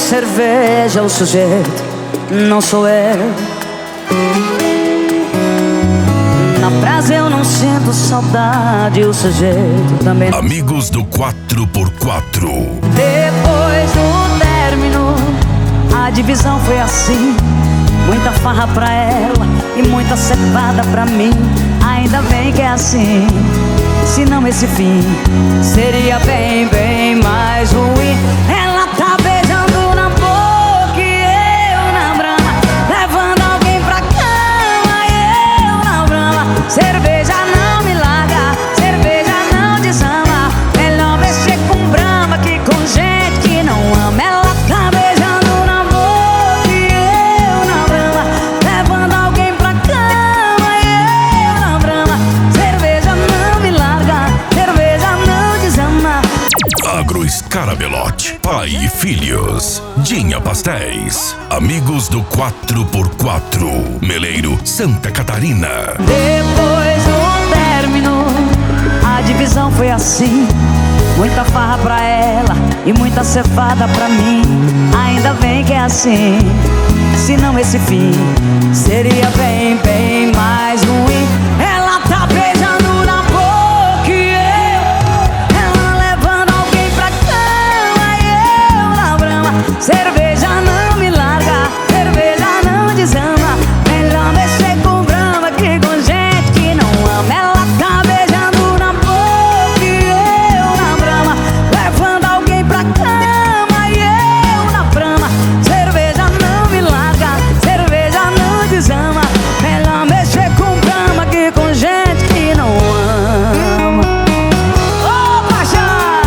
cerveja o sujeito, não sou eu. Na praça eu não sinto saudade, o sujeito também. Amigos do 4x4. Depois do término, a divisão foi assim: muita farra pra ela e muita cevada pra mim. Ainda bem que é assim, senão esse fim seria bem, bem mais ruim. Ela tá beijando na boca e eu na brama, levando alguém pra cama e eu na brama. Cerveja não me larga, cerveja não desama. Melhor mexer com brama que com gente que não ama. Ela tá beijando na boca e eu na brama, levando alguém pra cama e eu na brama. Cerveja não me larga, cerveja não desama. Agroescarabelote, pai e filhos. Dinha Pastéis. Amigos do 4x4. Meleiro, Santa Catarina. Depois do término, a divisão foi assim: muita farra pra ela e muita cevada pra mim. Ainda bem que é assim, senão esse fim seria bem, bem mais ruim. Ela tá beijando na boca e ela levando alguém pra cama e eu na brama. Cerveja não me larga, cerveja não desama. Melhor mexer com brama que com gente que não ama. Ela tá beijando na boca e eu na brama, levando alguém pra cama e eu na brama. Cerveja não me larga, cerveja não desama. Melhor mexer com brama que com gente que não ama. Ô, paixão!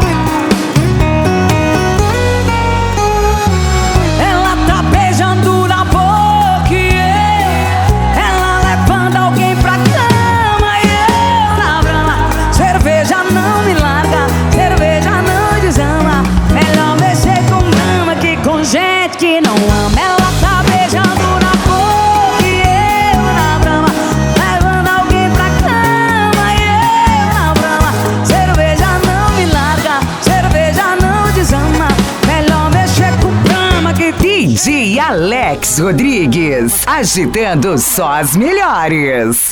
Ela tá beijando na boca e ela levando alguém pra cama e eu na brama. Cerveja não me larga, cerveja não desama. Melhor mexer com brama que com gente que não ama. Ela tá beijando na boca e eu na brama, levando alguém pra cama e eu na brama. Cerveja não me larga, cerveja não desama. Melhor mexer com brama que DJ Alex Rodrigues, agitando só as melhores.